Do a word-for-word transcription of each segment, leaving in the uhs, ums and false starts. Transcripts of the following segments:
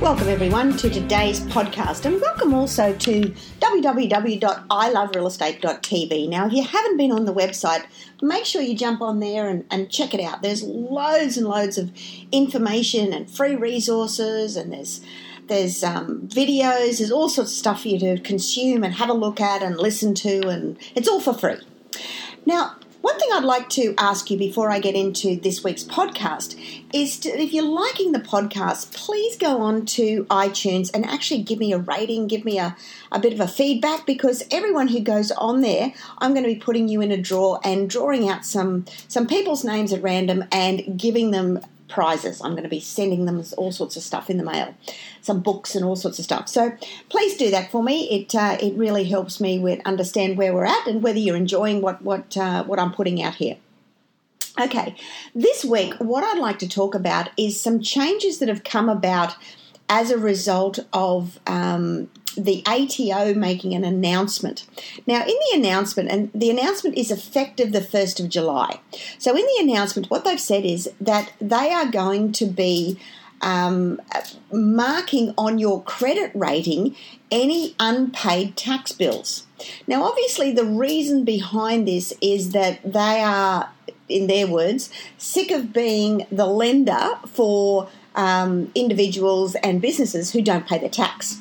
Welcome everyone to today's podcast, and welcome also to w w w dot i love real estate dot t v. Now, if you haven't been on the website, make sure you jump on there and, and check it out. There's loads and loads of information and free resources, and there's there's um, videos, there's all sorts of stuff for you to consume and have a look at and listen to, and it's all for free. Now, one thing I'd like to ask you before I get into this week's podcast is to, if you're liking the podcast, please go on to iTunes and actually give me a rating, give me a, a bit of a feedback, because everyone who goes on there, I'm going to be putting you in a draw and drawing out some, some people's names at random and giving them prizes. I'm going to be sending them all sorts of stuff in the mail, some books and all sorts of stuff. So please do that for me. It uh, it really helps me with understand where we're at and whether you're enjoying what what uh, what I'm putting out here. Okay, this week what I'd like to talk about is some changes that have come about as a result of um, the A T O making an announcement. Now, in the announcement, and the announcement is effective the first of July. So in the announcement, what they've said is that they are going to be um, marking on your credit rating any unpaid tax bills. Now, obviously, the reason behind this is that they are, in their words, sick of being the lender for um, individuals and businesses who don't pay their tax.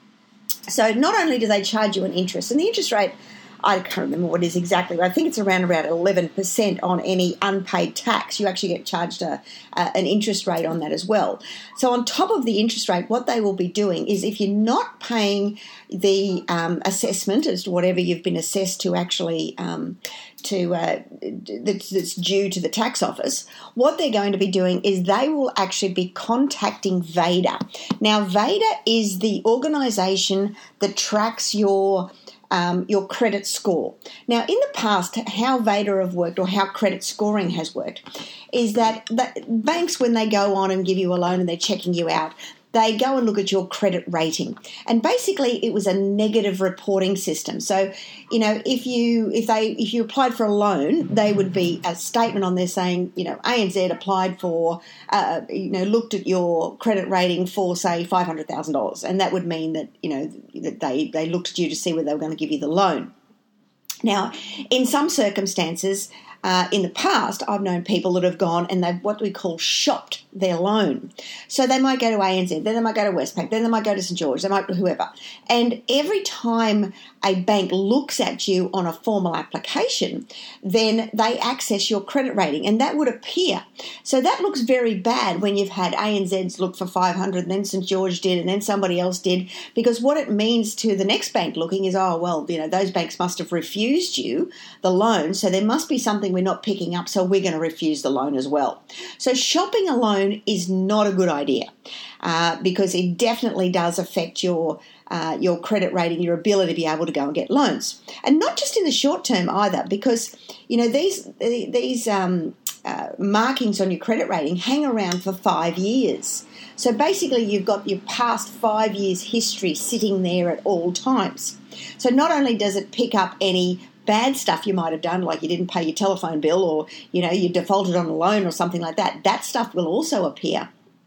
So not only do they charge you an interest, and the interest rate, I can't remember what it is exactly, but I think it's around about eleven percent on any unpaid tax. You actually get charged a, a, an interest rate on that as well. So on top of the interest rate, what they will be doing is if you're not paying the um, assessment as to whatever you've been assessed to actually um, to uh, that's, that's due to the tax office, what they're going to be doing is they will actually be contacting VEDA. Now, VEDA is the organisation that tracks your Um, your credit score. Now, in the past, how VEDA have worked, or how credit scoring has worked, is that, that banks, when they go on and give you a loan and they're checking you out, they go and look at your credit rating. And basically, it was a negative reporting system. So, you know, if you if they if you applied for a loan, they would be a statement on there saying, you know, A N Z applied for, uh, you know, looked at your credit rating for, say, five hundred thousand dollars. And that would mean that, you know, that they, they looked at you to see whether they were going to give you the loan. Now, in some circumstances, uh, in the past, I've known people that have gone and they've what we call shopped their loan. So they might go to A N Z, then they might go to Westpac, then they might go to St George, they might go to whoever. And every time a bank looks at you on a formal application, then they access your credit rating, and that would appear. So that looks very bad when you've had A N Z's look for five hundred, and then St George did, and then somebody else did, because what it means to the next bank looking is, oh, well, you know, those banks must have refused you the loan, so there must be something we're not picking up, so we're going to refuse the loan as well. So shopping a loan is not a good idea uh, because it definitely does affect your uh, your credit rating, your ability to be able to go and get loans, and not just in the short term either, because you know these these um, uh, markings on your credit rating hang around for five years. So basically, you've got your past five years history sitting there at all times. So not only does it pick up any bad stuff you might have done, like you didn't pay your telephone bill, or you know you defaulted on a loan or something like that, that stuff will also appear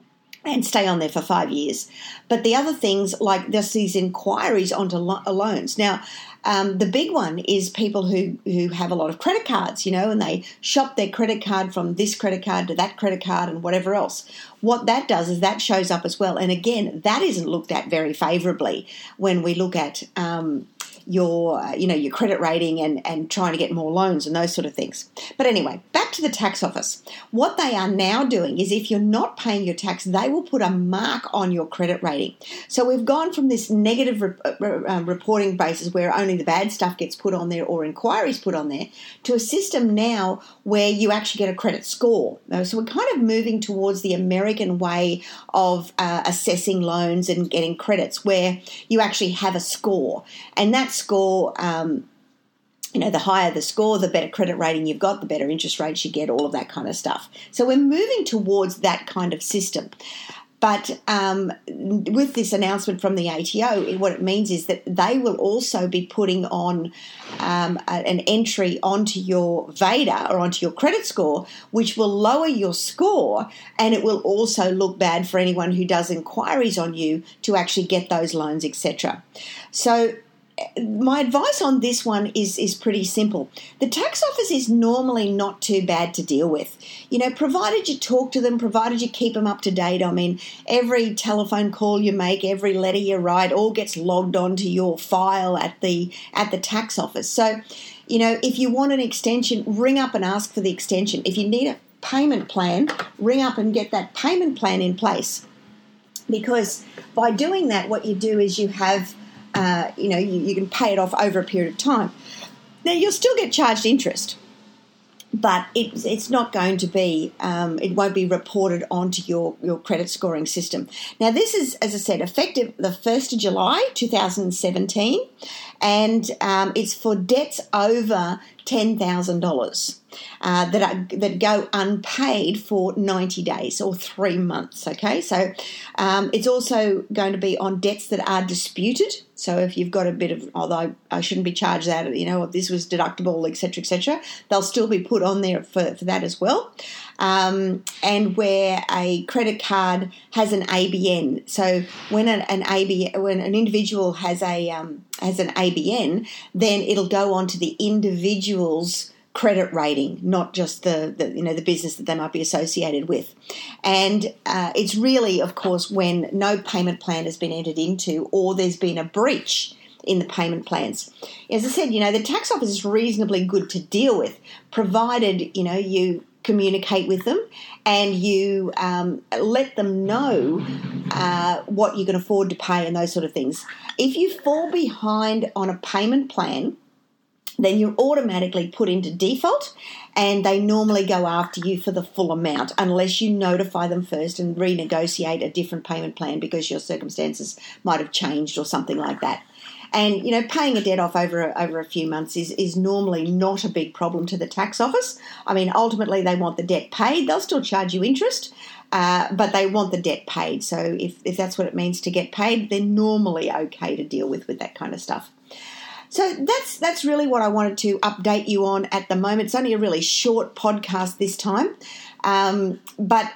and stay on there for five years. But the other things, like just these inquiries onto lo- loans. Now, um, the big one is people who, who have a lot of credit cards, you know, and they shop their credit card from this credit card to that credit card and whatever else. What that does is that shows up as well. And again, that isn't looked at very favourably when we look at um, your, you know, your credit rating and, and trying to get more loans and those sort of things. But anyway, back to the tax office. What they are now doing is if you're not paying your tax, they will put a mark on your credit rating. So we've gone from this negative re- uh, reporting basis where only the bad stuff gets put on there or inquiries put on there to a system now where you actually get a credit score. So we're kind of moving towards the American way of uh, assessing loans and getting credits, where you actually have a score, and that score, um, you know, the higher the score, the better credit rating you've got, the better interest rates you get, all of that kind of stuff. So we're moving towards that kind of system. But um, with this announcement from the A T O, what it means is that they will also be putting on um, an entry onto your VEDA or onto your credit score, which will lower your score, and it will also look bad for anyone who does inquiries on you to actually get those loans, et cetera. So my advice on this one is is pretty simple. The tax office is normally not too bad to deal with. You know, provided you talk to them, provided you keep them up to date. I mean, every telephone call you make, every letter you write, all gets logged onto your file at the at the tax office. So, you know, if you want an extension, ring up and ask for the extension. If you need a payment plan, ring up and get that payment plan in place. Because by doing that, what you do is you have Uh, you know, you, you can pay it off over a period of time. Now, you'll still get charged interest, but it, it's not going to be, um, it won't be reported onto your, your credit scoring system. Now, this is, as I said, effective the first of July two thousand seventeen, and um, it's for debts over ten thousand dollars uh, that are, that go unpaid for ninety days or three months, okay? So um, it's also going to be on debts that are disputed. So if you've got a bit of, although I shouldn't be charged that, you know, if this was deductible, et cetera, et cetera, they'll still be put on there for, for that as well. Um, and where a credit card has an A B N. So when an, an A B N, when an individual has a um, has an A B N, then it'll go on to the individual's credit rating, not just the, the you know the business that they might be associated with. And uh, it's really, of course, when no payment plan has been entered into or there's been a breach in the payment plans. As I said, you know, the tax office is reasonably good to deal with, provided, you know, you communicate with them and you um, let them know uh, what you can afford to pay and those sort of things. If you fall behind on a payment plan, then you're automatically put into default, and they normally go after you for the full amount unless you notify them first and renegotiate a different payment plan because your circumstances might have changed or something like that. And, you know, paying a debt off over a, over a few months is, is normally not a big problem to the tax office. I mean, ultimately they want the debt paid. They'll still charge you interest, uh, but they want the debt paid. So if, if that's what it means to get paid, they're normally okay to deal with with that kind of stuff. So that's that's really what I wanted to update you on at the moment. It's only a really short podcast this time. Um, but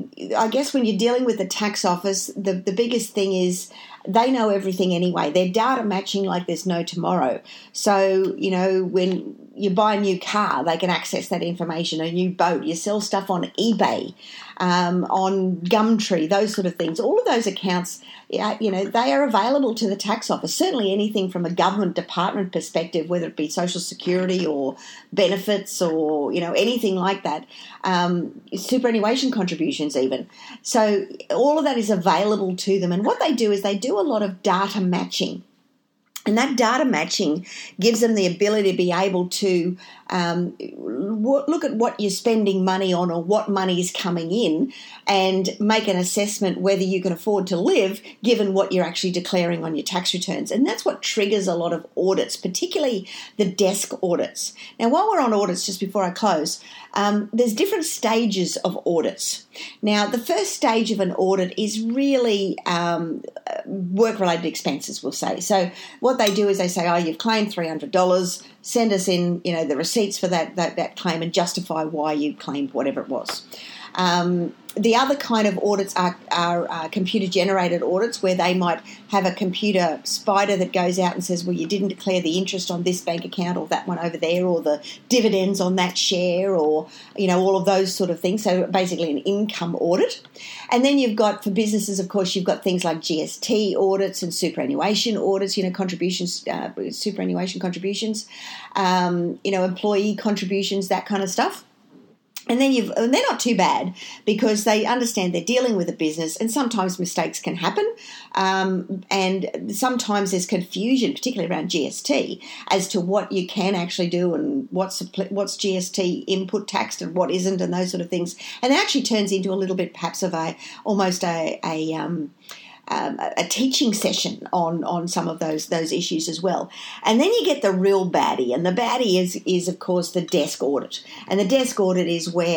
I guess when you're dealing with the tax office, the, the biggest thing is they know everything anyway. They're data matching like there's no tomorrow. So, you know, when you buy a new car, they can access that information, a new boat. You sell stuff on eBay, um, on Gumtree, those sort of things. All of those accounts, you know, they are available to the tax office. Certainly anything from a government department perspective, whether it be Social Security or benefits or, you know, anything like that, um, superannuation contributions even. So all of that is available to them. And what they do is they do a lot of data matching. And that data matching gives them the ability to be able to um, look at what you're spending money on or what money is coming in and make an assessment whether you can afford to live given what you're actually declaring on your tax returns. And that's what triggers a lot of audits, particularly the desk audits. Now, while we're on audits, just before I close, um, there's different stages of audits. Now, the first stage of an audit is really um, work-related expenses, we'll say. So what they do is they say, oh, you've claimed three hundred dollars, send us in, you know, the receipts for that, that, that claim and justify why you claimed whatever it was. Um, the other kind of audits are, are uh, computer-generated audits where they might have a computer spider that goes out and says, well, you didn't declare the interest on this bank account or that one over there or the dividends on that share or, you know, all of those sort of things. So basically an income audit. And then you've got, for businesses, of course, you've got things like G S T audits and superannuation audits, you know, contributions, uh, superannuation contributions, um, you know, employee contributions, that kind of stuff. And then you've, and they're not too bad because they understand they're dealing with a business and sometimes mistakes can happen. Um, and sometimes there's confusion, particularly around G S T, as to what you can actually do and what's what's G S T input taxed and what isn't and those sort of things. And it actually turns into a little bit perhaps of a, almost a, a um, Um, a teaching session on, on some of those those issues as well. And then you get the real baddie, and the baddie is, is of course, the desk audit. And the desk audit is where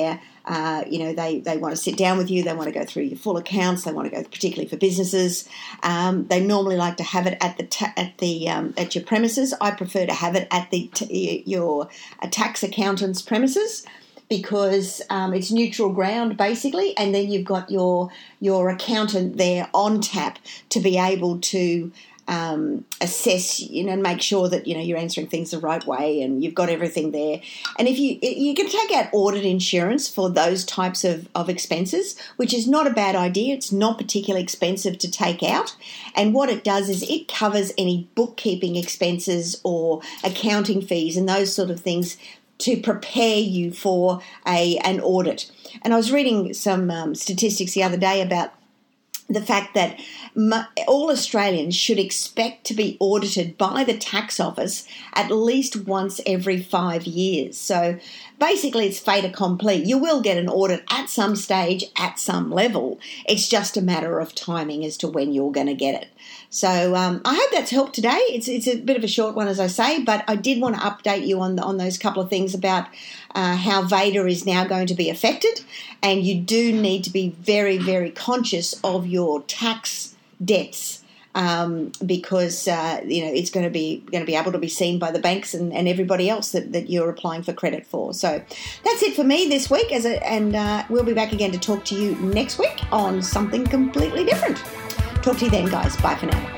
Uh, you know, they, they want to sit down with you. They want to go through your full accounts. They want to go, particularly for businesses. Um, they normally like to have it at the ta- at the um, at your premises. I prefer to have it at the t- your a tax accountant's premises, because um, it's neutral ground basically, and then you've got your your accountant there on tap to be able to um, assess, you know, and make sure that, you know, you're answering things the right way and you've got everything there. And if you you can take out audit insurance for those types of, of expenses, which is not a bad idea. It's not particularly expensive to take out. And what it does is it covers any bookkeeping expenses or accounting fees and those sort of things to prepare you for a an audit. And I was reading some um, statistics the other day about the fact that all Australians should expect to be audited by the tax office at least once every five years. So basically it's fait accompli. You will get an audit at some stage, at some level. It's just a matter of timing as to when you're going to get it. So um, I hope that's helped today. It's it's a bit of a short one, as I say, but I did want to update you on the, on those couple of things about uh, how VADA is now going to be affected, and you do need to be very, very conscious of your tax debts um, because uh, you know it's going to be going to be able to be seen by the banks and, and everybody else that, that you're applying for credit for. So that's it for me this week, as a, and uh, we'll be back again to talk to you next week on something completely different. Talk to you then, guys. Bye for now.